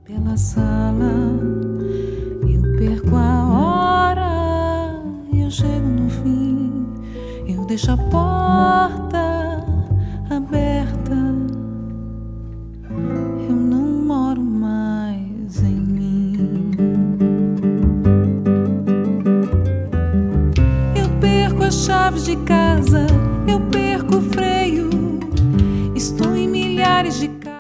Pela sala, eu perco a hora, eu chego no fim, eu deixo a porta aberta, eu não moro mais em mim. Eu perco as chaves de casa, eu perco o freio, estou em milhares de casas.